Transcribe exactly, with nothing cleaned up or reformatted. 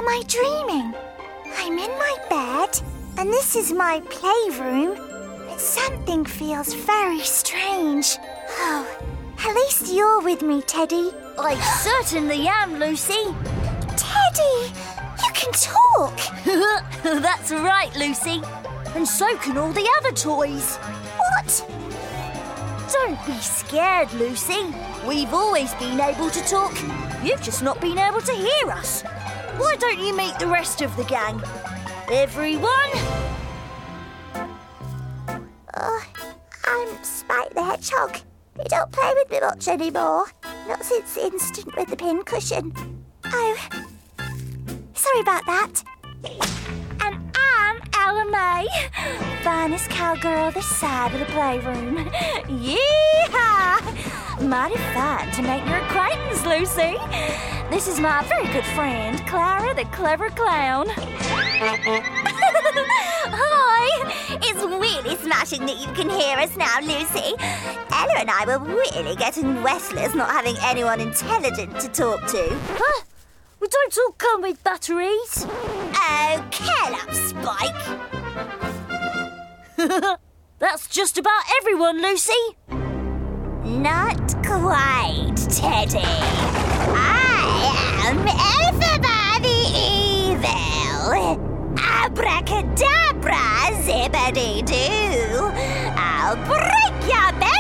Am I dreaming? I'm in my bed, and this is my playroom. But something feels very strange. Oh, at least you're with me, Teddy. I certainly am, Lucy. Teddy, you can talk. That's right, Lucy. And so can all the other toys. What? Don't be scared, Lucy. We've always been able to talk. You've just not been able to hear us. Why don't you meet the rest of the gang? Everyone? Oh, I'm Spike the Hedgehog. They don't play with me much anymore. Not since the incident with the pincushion. Oh, sorry about that. And I'm Ella May, finest cowgirl this side of the playroom. Yeehaw! Mighty fun to make your acquaintance, Lucy. This is my very good friend, Clara the Clever Clown. Hi! It's really smashing that you can hear us now, Lucy. Ella and I were really getting restless not having anyone intelligent to talk to. Huh? We don't all come with batteries. Oh, curl up, Spike. That's just about everyone, Lucy. Not quite, Teddy. I am Elphaba the Evil. Abracadabra, zippity-doo. I'll break your back.